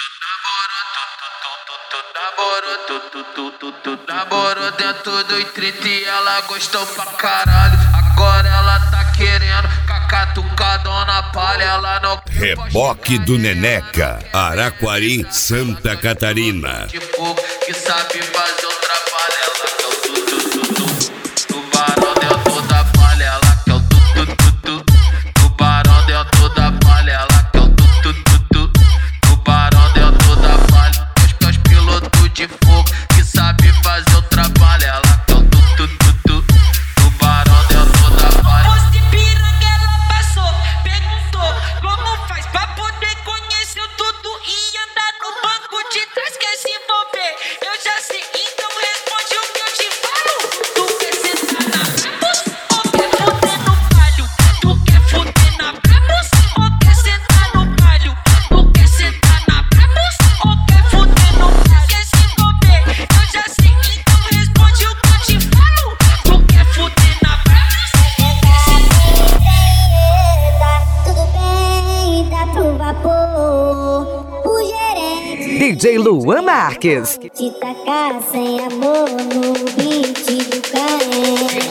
Namorou dentro do 30 e ela gostou pra caralho. Agora ela tá querendo cacatucada na palha. Ela não quer Reboque do Neneca, Araquari, Santa Catarina. de fogo que sabe fazer o trabalho. Ela quer o tubarão dentro da palha. Ela quer o tubarão dentro da palha. Ela quer o tubarão dentro da palha. Os pilotos de fogo que sabe fazer o trabalho. Ela quer o tubarão dentro da palha. Posto de piranga ela passou, perguntou como faz pra poder conhecer tudo e andar no banco de trás. Quer se envolver? Eu já sei, então responde o que eu te falo. Tu quer sentar na Brabus ou quer fuder no palho? Tu quer fuder na Brabus ou quer sentar no palho? Tu quer sentar na Brabus ou quer fuder no palho? Quer se envolver? Eu já sei, então responde o que eu te falo. Tu quer fuder na Brabus ou quer sentar no palho? Tudo bem, dá pro vapor. O gerente DJ Luan Marques. te tacar sem amor no beat do carente.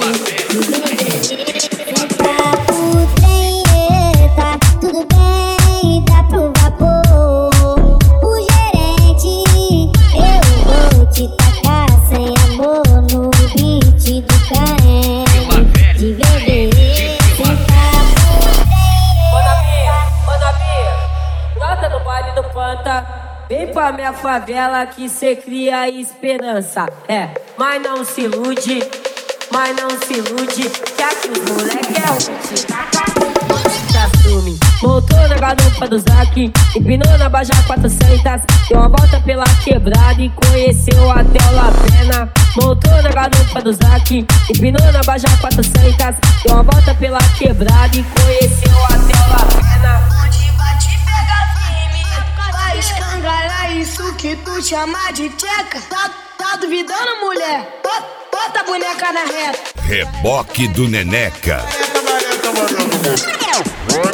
Senta pro trem, eita. Tudo bem, dá pro vapor. O gerente, eu vou te tacar sem amor no beat do carente. De beber, senta pro Ô Nabi, brota no baile do Panta. Vem pra minha favela que cê cria esperança. Mas não se ilude, que aqui os moleque é rude. Se assume, montou na garupa do Zac, empinou na Baja 400, deu uma volta pela quebrada e conheceu até o La Pena. Montou na garupa do Zac, empinou na Baja 400, deu uma volta pela quebrada e conheceu até o La Pena. Onde bate pega firme, vai escangalhar isso que tu chama de tcheca. Tá duvidando, mulher? Bota a boneca na reta. Reboque do Neneca. Vareta,